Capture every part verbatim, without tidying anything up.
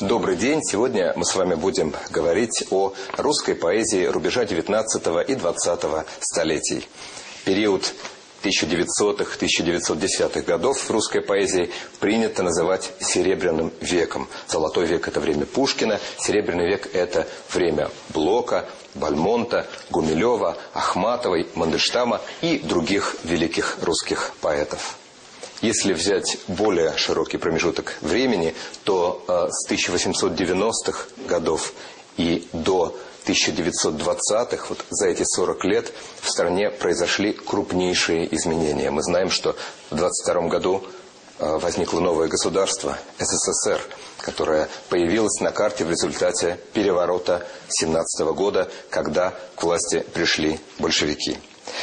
Добрый день. Сегодня мы с вами будем говорить о русской поэзии рубежа девятнадцатого и двадцатого столетий. Период тысяча девятисотых — тысяча девятьсот десятых годов в русской поэзии принято называть Серебряным веком. Золотой век – это время Пушкина, Серебряный век – это время Блока, Бальмонта, Гумилева, Ахматовой, Мандельштама и других великих русских поэтов. Если взять более широкий промежуток времени, то э, с тысяча восемьсот девяностых годов и до тысяча девятьсот двадцатых, вот за эти сорок лет, в стране произошли крупнейшие изменения. Мы знаем, что в двадцать втором году э, возникло новое государство, СССР, которое появилось на карте в результате переворота семнадцатого года, когда к власти пришли большевики.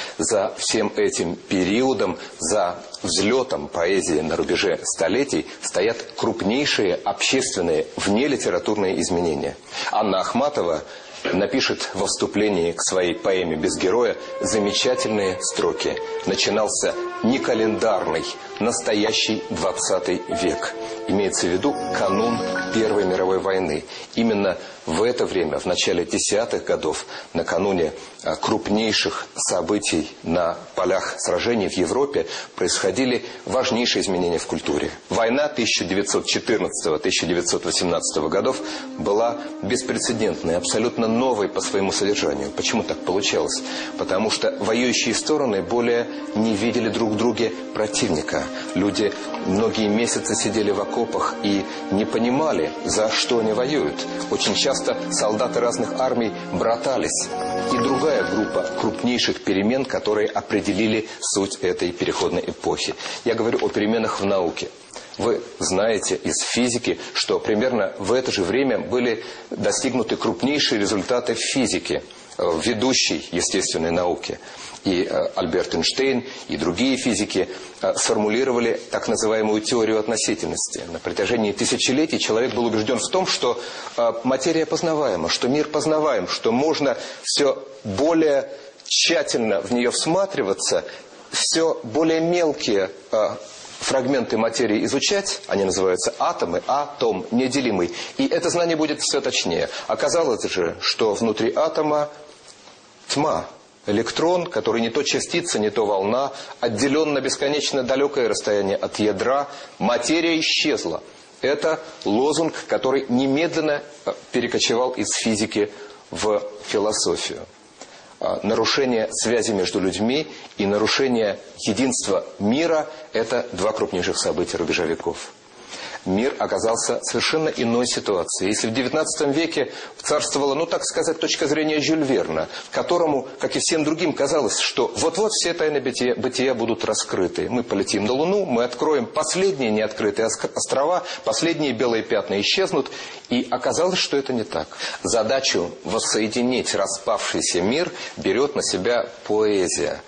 За всем этим периодом, за взлетом поэзии на рубеже столетий стоят крупнейшие общественные внелитературные изменения. Анна Ахматова напишет во вступлении к своей поэме «Без героя» замечательные строки. Начинался не календарный, настоящий двадцатый век. Имеется в виду канун Первой мировой войны. Именно в это время, в начале десятых годов, накануне крупнейших событий на полях сражений в Европе, происходили важнейшие изменения в культуре. Война тысяча девятьсот четырнадцатого — тысяча девятьсот восемнадцатого годов была беспрецедентной, абсолютно новой по своему содержанию. Почему так получалось? Потому что воюющие стороны более не видели друг в друге противника. Люди многие месяцы сидели в окопах и не понимали, за что они воюют. Очень часто солдаты разных армий братались. И другая группа крупнейших перемен, которые определили суть этой переходной эпохи. Я говорю о переменах в науке. Вы знаете из физики, что примерно в это же время были достигнуты крупнейшие результаты в физике, в ведущей естественной науке. И Альберт Эйнштейн, и другие физики сформулировали так называемую теорию относительности. На протяжении тысячелетий человек был убежден в том, что материя познаваема, что мир познаваем, что можно все более тщательно в нее всматриваться, все более мелкие фрагменты материи изучать, они называются атомы, атом неделимый. И это знание будет все точнее. Оказалось же, что внутри атома тьма. Электрон, который не то частица, не то волна, отделен на бесконечно далекое расстояние от ядра, материя исчезла. Это лозунг, который немедленно перекочевал из физики в философию. Нарушение связи между людьми и нарушение единства мира – это два крупнейших события рубежа веков. Мир оказался в совершенно иной ситуации. Если в девятнадцатом веке царствовала, ну так сказать, точка зрения Жюль Верна, которому, как и всем другим, казалось, что вот-вот все тайны бытия, бытия будут раскрыты. Мы полетим на Луну, мы откроем последние неоткрытые острова, последние белые пятна исчезнут. И оказалось, что это не так. Задачу воссоединить распавшийся мир берет на себя поэзия.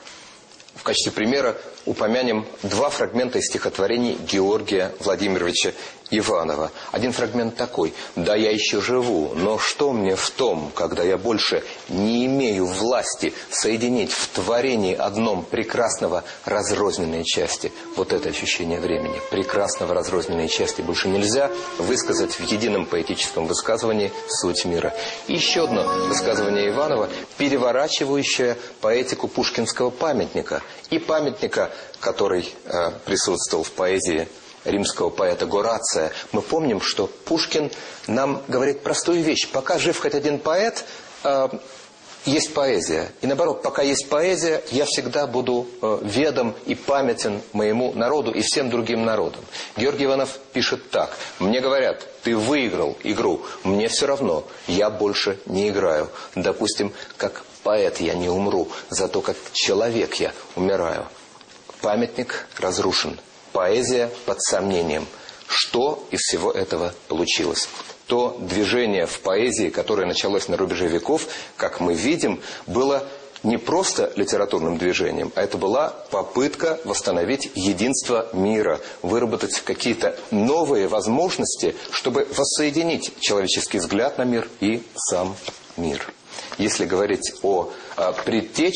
В качестве примера упомянем два фрагмента из стихотворений Георгия Владимировича Иванова. Один фрагмент такой: «Да я еще живу, но что мне в том, когда я больше не имею власти соединить в творении одном прекрасного разрозненные части». Вот это ощущение времени. Прекрасного разрозненные части больше нельзя высказать в едином поэтическом высказывании суть мира. И еще одно высказывание Иванова, переворачивающее поэтику пушкинского памятника и памятника, который э, присутствовал в поэзии римского поэта Горация. Мы помним, что Пушкин нам говорит простую вещь: пока жив хоть один поэт, э, есть поэзия. И наоборот, пока есть поэзия, я всегда буду э, ведом и памятен моему народу и всем другим народам. Георгий Иванов пишет так: «Мне говорят, ты выиграл игру, мне все равно, я больше не играю. Допустим, как поэт я не умру, зато как человек я умираю». Памятник разрушен, поэзия под сомнением. Что из всего этого получилось? То движение в поэзии, которое началось на рубеже веков, как мы видим, было не просто литературным движением, а это была попытка восстановить единство мира, выработать какие-то новые возможности, чтобы воссоединить человеческий взгляд на мир и сам мир. Если говорить о, о предтечах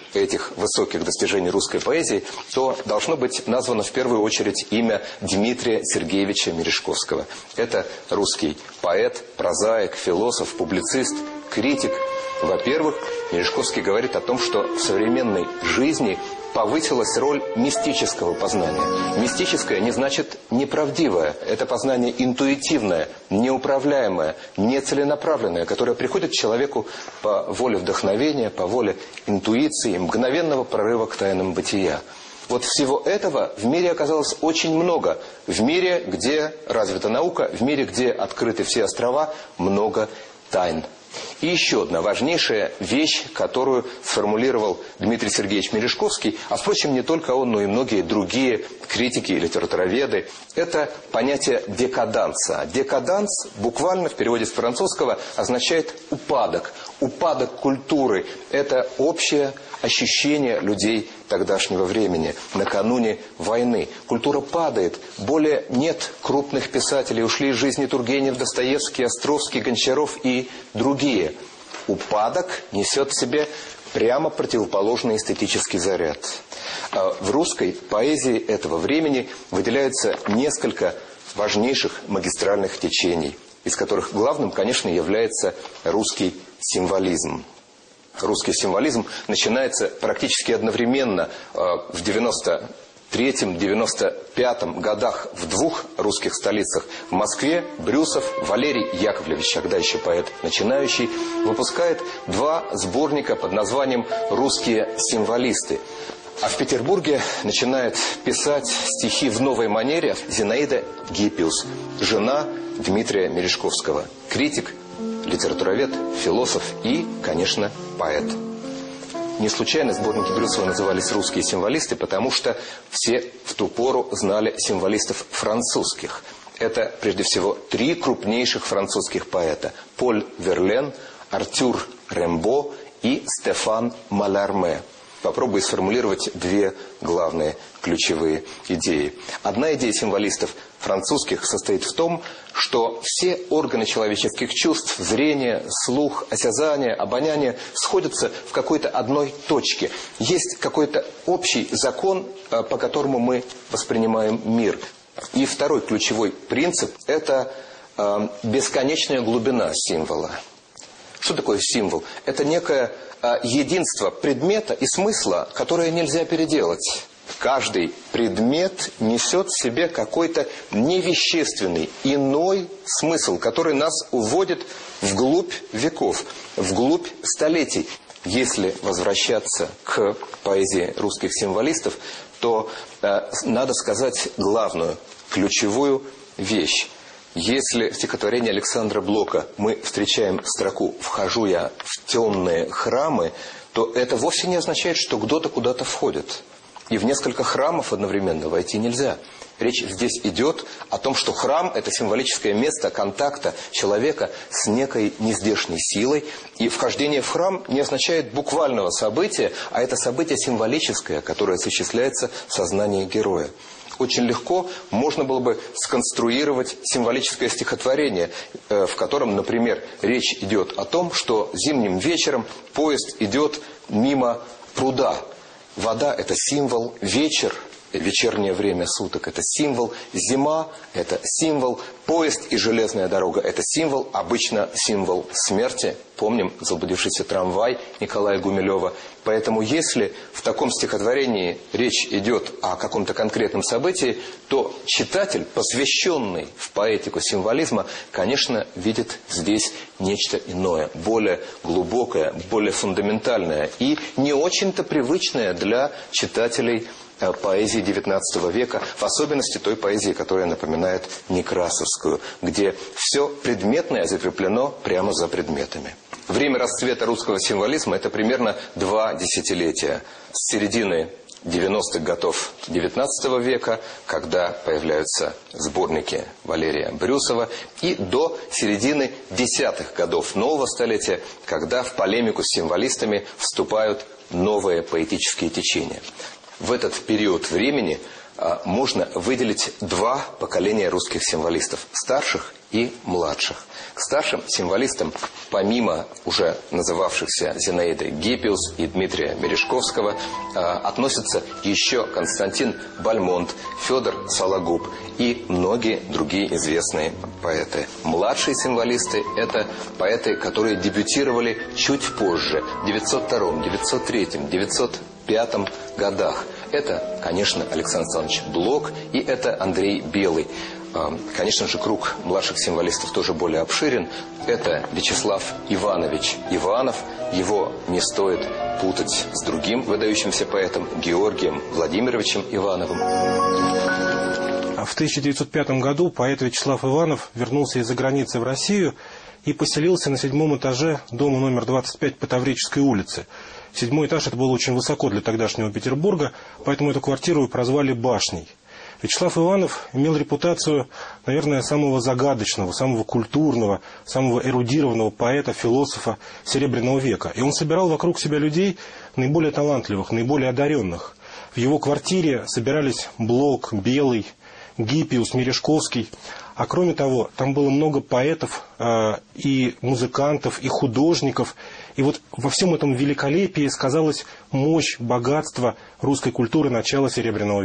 этих высоких достижений русской поэзии, то должно быть названо в первую очередь имя Дмитрия Сергеевича Мережковского. Это русский поэт, прозаик, философ, публицист, критик. Во-первых, Мережковский говорит о том, что в современной жизни повысилась роль мистического познания. Мистическое не значит неправдивое. Это познание интуитивное, неуправляемое, нецеленаправленное, которое приходит к человеку по воле вдохновения, по воле интуиции, мгновенного прорыва к тайнам бытия. Вот всего этого в мире оказалось очень много. В мире, где развита наука, в мире, где открыты все острова, много тайн. И еще одна важнейшая вещь, которую сформулировал Дмитрий Сергеевич Мережковский, а, впрочем, не только он, но и многие другие критики и литературоведы, это понятие декаданса. Декаданс буквально в переводе с французского означает упадок. Упадок культуры – это общее ощущение людей тогдашнего времени, накануне войны. Культура падает, более нет крупных писателей, ушли из жизни Тургенев, Достоевский, Островский, Гончаров и другие. Упадок несет в себе прямо противоположный эстетический заряд. В русской поэзии этого времени выделяются несколько важнейших магистральных течений, из которых главным, конечно, является русский символизм. Русский символизм начинается практически одновременно в девяносто третьем — девяносто пятом годах в двух русских столицах. В Москве Брюсов, Валерий Яковлевич, тогда еще поэт начинающий, выпускает два сборника под названием «Русские символисты». А в Петербурге начинает писать стихи в новой манере Зинаида Гиппиус, жена Дмитрия Мережковского, критик, литературовед, философ и, конечно, поэт. Не случайно сборники Брюсова назывались «Русские символисты», потому что все в ту пору знали символистов французских. Это, прежде всего, три крупнейших французских поэта – Поль Верлен, Артюр Рембо и Стефан Маларме. Попробую сформулировать две главные ключевые идеи. Одна идея символистов французских состоит в том, что все органы человеческих чувств, зрение, слух, осязание, обоняние сходятся в какой-то одной точке. Есть какой-то общий закон, по которому мы воспринимаем мир. И второй ключевой принцип – это бесконечная глубина символа. Что такое символ? Это некое единство предмета и смысла, которое нельзя переделать. Каждый предмет несет в себе какой-то невещественный, иной смысл, который нас уводит вглубь веков, вглубь столетий. Если возвращаться к поэзии русских символистов, то э, надо сказать главную, ключевую вещь. Если в стихотворении Александра Блока мы встречаем строку «Вхожу я в темные храмы», то это вовсе не означает, что кто-то куда-то входит. И в несколько храмов одновременно войти нельзя. Речь здесь идет о том, что храм – это символическое место контакта человека с некой нездешней силой. И вхождение в храм не означает буквального события, а это событие символическое, которое осуществляется в сознании героя. Очень легко можно было бы сконструировать символическое стихотворение, в котором, например, речь идет о том, что зимним вечером поезд идет мимо пруда. Вода – это символ, вечер, вечернее время суток – это символ, зима – это символ, поезд и железная дорога – это символ, обычно символ смерти. Помним заблудившийся трамвай Николая Гумилева. Поэтому если в таком стихотворении речь идет о каком-то конкретном событии, то читатель, посвященный в поэтику символизма, конечно, видит здесь нечто иное, более глубокое, более фундаментальное и не очень-то привычное для читателей поэзии девятнадцатого века, в особенности той поэзии, которая напоминает некрасовскую, где все предметное закреплено прямо за предметами. Время расцвета русского символизма – это примерно два десятилетия. С середины девяностых годов девятнадцатого века, когда появляются сборники Валерия Брюсова, и до середины десятых годов нового столетия, когда в полемику с символистами вступают новые поэтические течения. В этот период времени можно выделить два поколения русских символистов – старших и младших. К старшим символистам, помимо уже называвшихся Зинаиды Гиппиус и Дмитрия Мережковского, относятся еще Константин Бальмонт, Федор Сологуб и многие другие известные поэты. Младшие символисты – это поэты, которые дебютировали чуть позже, в девятьсот втором, девятьсот третьем, девятьсот пятом годах. Это, конечно, Александр Александрович Блок и это Андрей Белый. Конечно же, круг младших символистов тоже более обширен. Это Вячеслав Иванович Иванов. Его не стоит путать с другим выдающимся поэтом Георгием Владимировичем Ивановым. В тысяча девятьсот пятом году поэт Вячеслав Иванов вернулся из-за границы в Россию и поселился на седьмом этаже дома номер двадцать пять по Таврической улице. Седьмой этаж – это было очень высоко для тогдашнего Петербурга, поэтому эту квартиру прозвали «Башней». Вячеслав Иванов имел репутацию, наверное, самого загадочного, самого культурного, самого эрудированного поэта, философа Серебряного века. И он собирал вокруг себя людей наиболее талантливых, наиболее одаренных. В его квартире собирались Блок, Белый, Гиппиус, Мережковский. А кроме того, там было много поэтов э, и музыкантов, и художников. И вот во всем этом великолепии сказалась мощь, богатство русской культуры начала Серебряного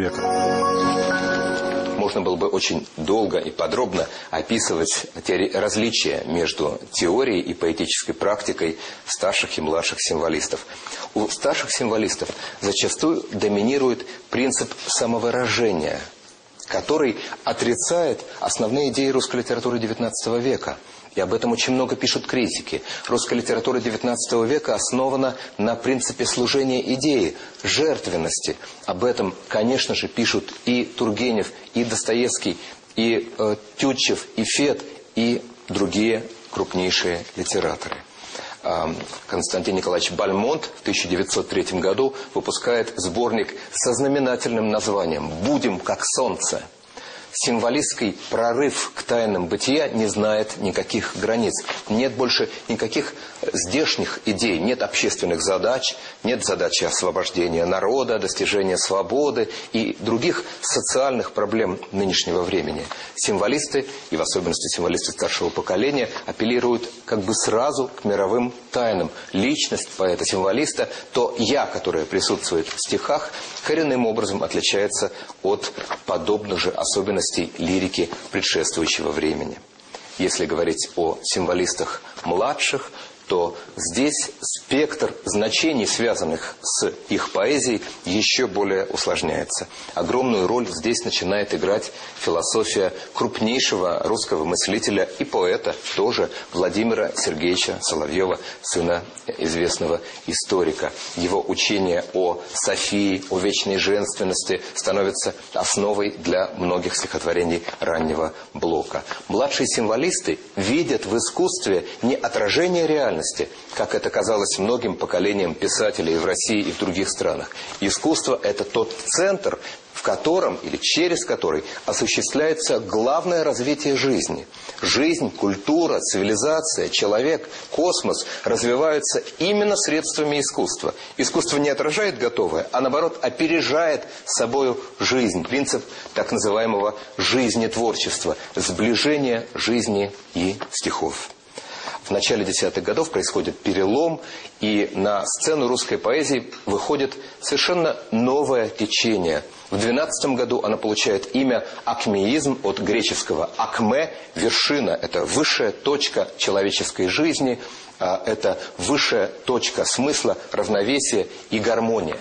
века. Можно было бы очень долго и подробно описывать различия между теорией и поэтической практикой старших и младших символистов. У старших символистов зачастую доминирует принцип самовыражения, который отрицает основные идеи русской литературы девятнадцатого века. И об этом очень много пишут критики. Русская литература девятнадцатого века основана на принципе служения идеи, жертвенности. Об этом, конечно же, пишут и Тургенев, и Достоевский, и э, Тютчев, и Фет, и другие крупнейшие литераторы. Э, Константин Николаевич Бальмонт в тысяча девятьсот третьем году выпускает сборник со знаменательным названием «Будем как солнце». Символистский прорыв к тайнам бытия не знает никаких границ. Нет больше никаких здешних идей, нет общественных задач, нет задачи освобождения народа, достижения свободы и других социальных проблем нынешнего времени. Символисты, и в особенности символисты старшего поколения, апеллируют как бы сразу к мировым тайнам. Личность поэта-символиста, то «я», которое присутствует в стихах, коренным образом отличается от подобных же особенностей лирики предшествующего времени. Если говорить о символистах младших, то здесь спектр значений, связанных с их поэзией, еще более усложняется. Огромную роль здесь начинает играть философия крупнейшего русского мыслителя и поэта, тоже Владимира Сергеевича Соловьева, сына известного историка. Его учение о Софии, о вечной женственности становится основой для многих стихотворений раннего Блока. Младшие символисты видят в искусстве не отражение реальности, как это казалось многим поколениям писателей в России и в других странах. Искусство – это тот центр, в котором или через который осуществляется главное развитие жизни. Жизнь, культура, цивилизация, человек, космос развиваются именно средствами искусства. Искусство не отражает готовое, а наоборот опережает собою жизнь. Принцип так называемого жизнетворчества, сближения жизни и стихов. В начале десятых годов происходит перелом, и на сцену русской поэзии выходит совершенно новое течение. В двенадцатом году оно получает имя акмеизм от греческого акме, вершина, это высшая точка человеческой жизни, это высшая точка смысла, равновесия и гармония.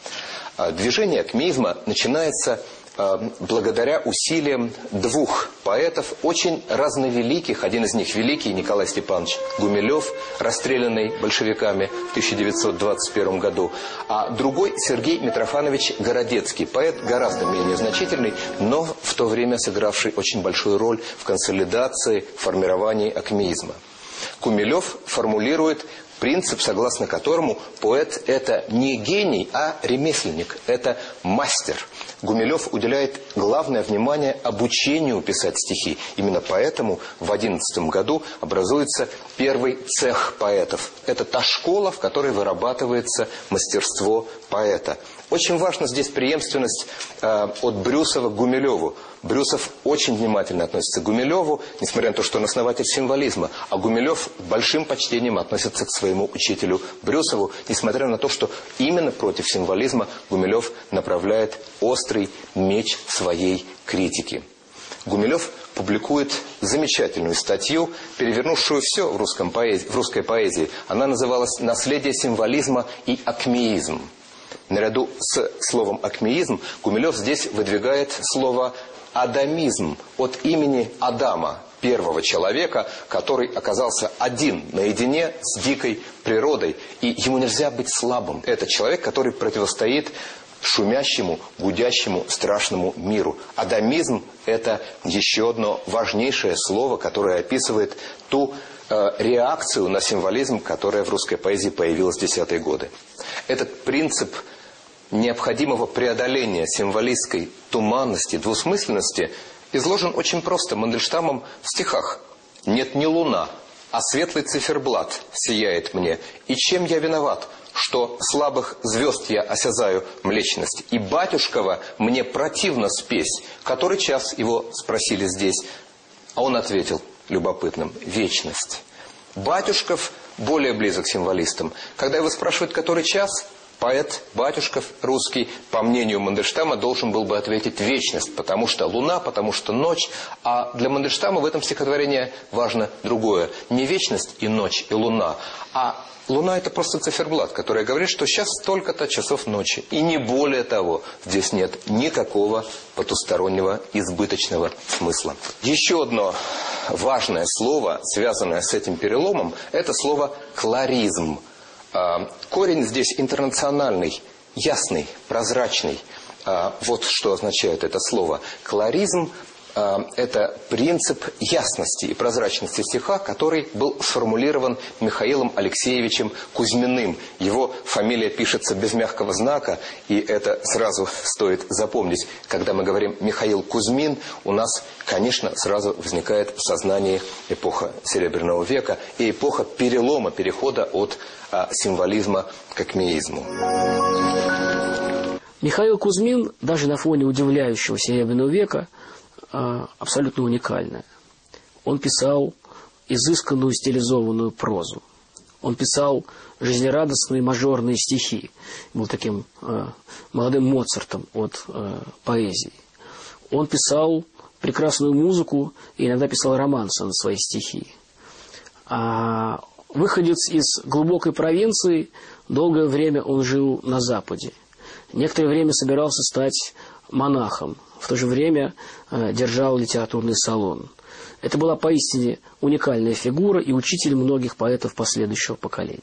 Движение акмеизма начинается благодаря усилиям двух поэтов, очень разновеликих. Один из них великий Николай Степанович Гумилев, расстрелянный большевиками в тысяча девятьсот двадцать первом году, а другой Сергей Митрофанович Городецкий, поэт гораздо менее значительный, но в то время сыгравший очень большую роль в консолидации, формировании акмеизма. Гумилев формулирует Принцип, согласно которому поэт – это не гений, а ремесленник, это мастер. Гумилев уделяет главное внимание обучению писать стихи. Именно поэтому в одиннадцатом году образуется первый цех поэтов. Это та школа, в которой вырабатывается мастерство поэта. Очень важна здесь преемственность э, от Брюсова к Гумилеву. Брюсов очень внимательно относится к Гумилеву, несмотря на то, что он основатель символизма. А Гумилев с большим почтением относится к своему учителю Брюсову, несмотря на то, что именно против символизма Гумилев направляет острый меч своей критики. Гумилев публикует замечательную статью, перевернувшую все в, русском поэзии, в русской поэзии. Она называлась «Наследие символизма и акмеизм». Наряду с словом «акмеизм» Гумилев здесь выдвигает слово «адамизм» от имени Адама, первого человека, который оказался один, наедине с дикой природой. И ему нельзя быть слабым. Это человек, который противостоит шумящему, гудящему, страшному миру. Адамизм – это еще одно важнейшее слово, которое описывает ту э, реакцию на символизм, которая в русской поэзии появилась в десятые годы. Этот принцип необходимого преодоления символистской туманности, двусмысленности изложен очень просто Мандельштамом в стихах. «Нет ни луна, а светлый циферблат сияет мне. И чем я виноват, что слабых звезд я осязаю млечность? И батюшкова мне противно спесь». Который час его спросили здесь, а он ответил любопытным: вечность. Батюшков более близок к символистам. Когда его спрашивают, который час, поэт Батюшков, русский, по мнению Мандельштама, должен был бы ответить вечность, потому что луна, потому что ночь. А для Мандельштама в этом стихотворении важно другое. Не вечность и ночь, и луна, а луна – это просто циферблат, который говорит, что сейчас столько-то часов ночи. И не более того, здесь нет никакого потустороннего избыточного смысла. Еще одно важное слово, связанное с этим переломом, это слово «кларизм». Корень здесь интернациональный, ясный, прозрачный. Вот что означает это слово. Кларизм – это принцип ясности и прозрачности стиха, который был сформулирован Михаилом Алексеевичем Кузьминым. Его фамилия пишется без мягкого знака, и это сразу стоит запомнить. Когда мы говорим «Михаил Кузьмин», у нас, конечно, сразу возникает в сознании эпоха Серебряного века и эпоха перелома, перехода от символизма к акмеизму. Михаил Кузьмин, даже на фоне удивляющего Серебряного века, абсолютно уникальная. Он писал изысканную стилизованную прозу. Он писал жизнерадостные мажорные стихи. Был таким э, молодым Моцартом от э, поэзии. Он писал прекрасную музыку и иногда писал романсы на свои стихи. А выходец из глубокой провинции, долгое время он жил на Западе. Некоторое время собирался стать монахом. В то же время э, держал литературный салон. Это была поистине уникальная фигура и учитель многих поэтов последующего поколения.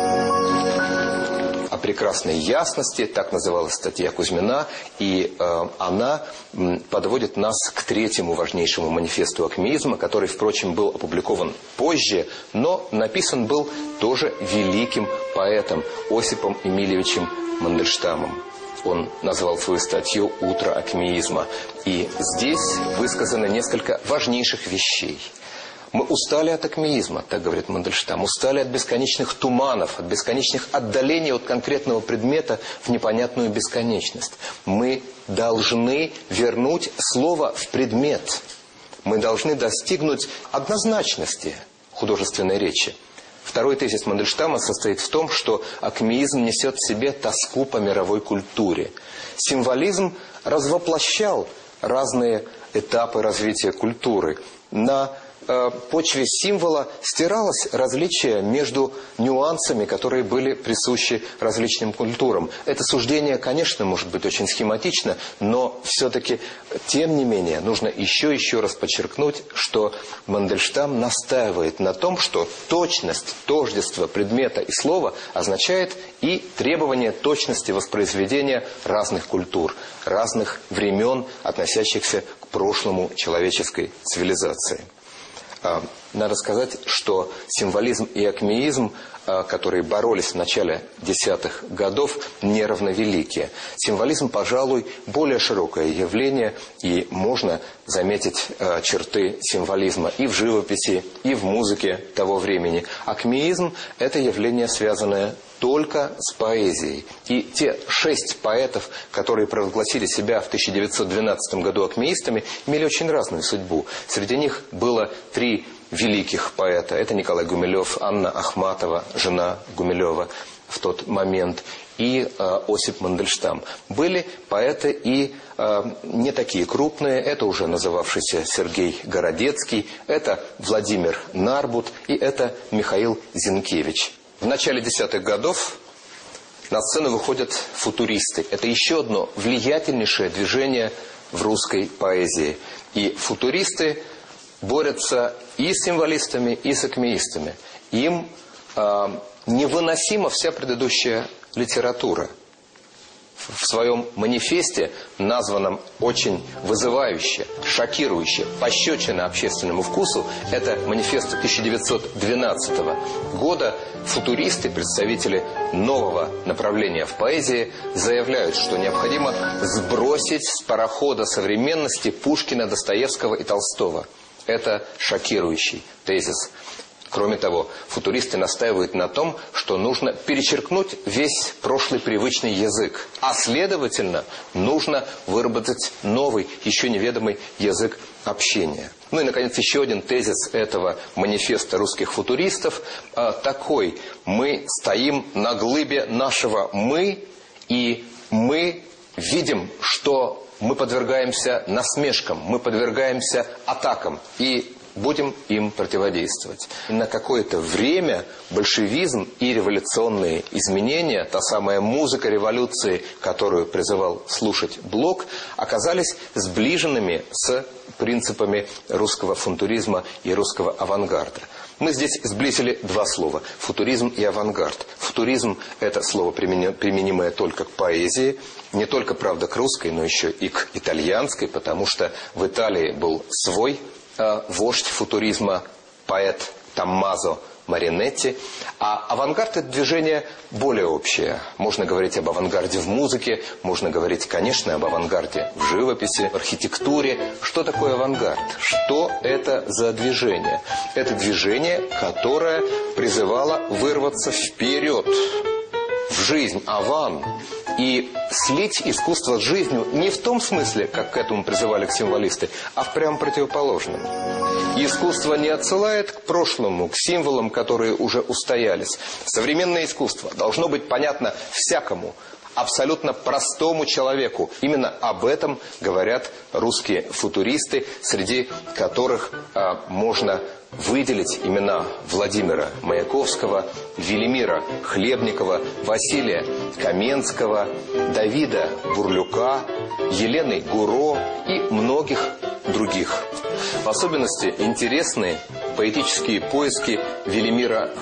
О прекрасной ясности, так называлась статья Кузьмина, и э, она м, подводит нас к третьему важнейшему манифесту акмеизма, который, впрочем, был опубликован позже, но написан был тоже великим поэтом Осипом Эмильевичем Мандельштамом. Он назвал свою статью «Утро акмеизма». И здесь высказано несколько важнейших вещей. Мы устали от акмеизма, так говорит Мандельштам, устали от бесконечных туманов, от бесконечных отдалений от конкретного предмета в непонятную бесконечность. Мы должны вернуть слово в предмет. Мы должны достигнуть однозначности художественной речи. Второй тезис Мандельштама состоит в том, что акмеизм несет в себе тоску по мировой культуре. Символизм развоплощал разные этапы развития культуры. На э, почве символа стиралось различие между нюансами, которые были присущи различным культурам. Это суждение, конечно, может быть очень схематично, но все-таки, тем не менее, нужно еще и еще раз подчеркнуть, что Мандельштам настаивает на том, что точность, тождество предмета и слова означает и требование точности воспроизведения разных культур, разных времен, относящихся к прошлому человеческой цивилизации. надо сказать, что символизм и акмеизм, которые боролись в начале десятых годов, неравновелики. Символизм, пожалуй, более широкое явление, и можно заметить черты символизма и в живописи, и в музыке того времени. Акмеизм – это явление, связанное только с поэзией. И те шесть поэтов, которые провозгласили себя в тысяча девятьсот двенадцатом году акмеистами, имели очень разную судьбу. Среди них было три великих поэта. Это Николай Гумилев, Анна Ахматова, жена Гумилева в тот момент, и э, Осип Мандельштам. Были поэты и э, не такие крупные. Это уже называвшийся Сергей Городецкий, это Владимир Нарбут и это Михаил Зинкевич. В начале десятых годов на сцену выходят футуристы. Это еще одно влиятельнейшее движение в русской поэзии. И футуристы борются и с символистами, и с акмеистами. Им э, невыносима вся предыдущая литература. В своем манифесте, названном очень вызывающе, шокирующе, пощечина общественному вкусу, это манифест тысяча девятьсот двенадцатого года, футуристы, представители нового направления в поэзии, заявляют, что необходимо сбросить с парохода современности Пушкина, Достоевского и Толстого. Это шокирующий тезис. Кроме того, футуристы настаивают на том, что нужно перечеркнуть весь прошлый привычный язык, а следовательно, нужно выработать новый, еще неведомый язык общения. Ну и, наконец, еще один тезис этого манифеста русских футуристов такой: мы стоим на глыбе нашего «мы», и мы видим, что мы подвергаемся насмешкам, мы подвергаемся атакам, и будем им противодействовать. На какое-то время большевизм и революционные изменения, та самая музыка революции, которую призывал слушать Блок, оказались сближенными с принципами русского футуризма и русского авангарда. Мы здесь сблизили два слова – футуризм и авангард. Футуризм – это слово, применимое только к поэзии, не только, правда, к русской, но еще и к итальянской, потому что в Италии был свой вождь футуризма, поэт Томмазо Маринетти. А авангард – это движение более общее. Можно говорить об авангарде в музыке, можно говорить, конечно, об авангарде в живописи, в архитектуре. Что такое авангард? Что это за движение? Это движение, которое призывало вырваться вперед в жизнь, аван, и слить искусство с жизнью не в том смысле, как к этому призывали символисты, а в прям противоположном. Искусство не отсылает к прошлому, к символам, которые уже устоялись. Современное искусство должно быть понятно всякому, абсолютно простому человеку. Именно об этом говорят русские футуристы, среди которых а, можно выделить имена Владимира Маяковского, Велимира Хлебникова, Василия Каменского, Давида Бурлюка, Елены Гуро и многих других. В особенности интересны поэтические поиски Велимира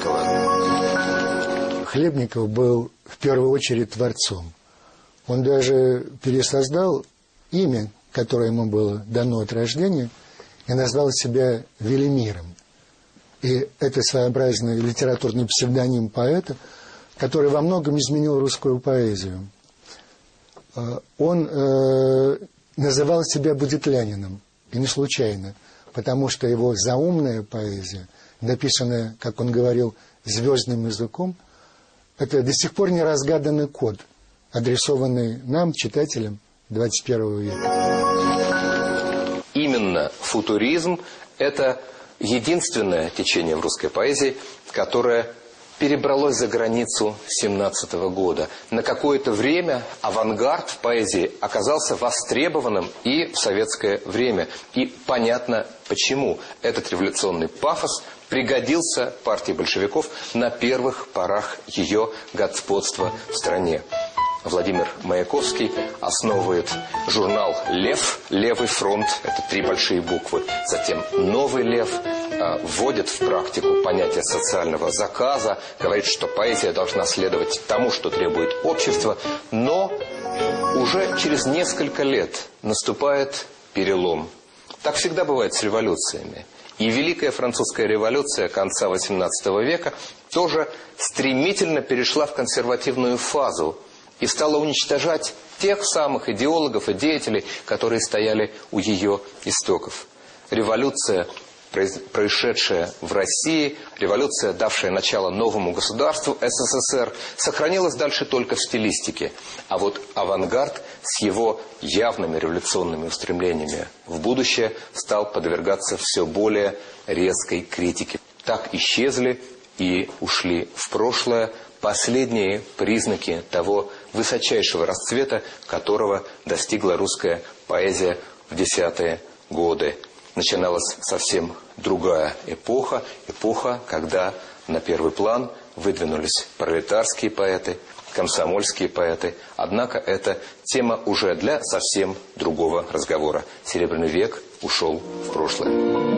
Хлебникова. Хлебников был в первую очередь творцом. Он даже пересоздал имя, которое ему было дано от рождения, и назвал себя Велимиром. И это своеобразный литературный псевдоним поэта, который во многом изменил русскую поэзию. Он э, называл себя будетлянином, и не случайно, потому что его заумная поэзия, написанная, как он говорил, звездным языком, это до сих пор не разгаданный код, адресованный нам, читателям двадцать первого века. Именно футуризм – это единственное течение в русской поэзии, которое перебралось за границу семнадцатого года. На какое-то время авангард в поэзии оказался востребованным и в советское время. И понятно почему. Этот революционный пафос пригодился партии большевиков на первых порах ее господства в стране. Владимир Маяковский основывает журнал «Лев», «Левый фронт», это три большие буквы. Затем «Новый лев», вводит в практику понятие социального заказа, говорит, что поэзия должна следовать тому, что требует общество, но уже через несколько лет наступает перелом. Так всегда бывает с революциями. И Великая Французская революция конца восемнадцатого века тоже стремительно перешла в консервативную фазу и стала уничтожать тех самых идеологов и деятелей, которые стояли у ее истоков. Революция, происшедшая в России, революция, давшая начало новому государству СССР, сохранилась дальше только в стилистике. А вот авангард с его явными революционными устремлениями в будущее стал подвергаться все более резкой критике. Так исчезли и ушли в прошлое последние признаки того высочайшего расцвета, которого достигла русская поэзия в десятые годы. Начиналась совсем другая эпоха, эпоха, когда на первый план выдвинулись пролетарские поэты, комсомольские поэты. Однако это тема уже для совсем другого разговора. Серебряный век ушел в прошлое.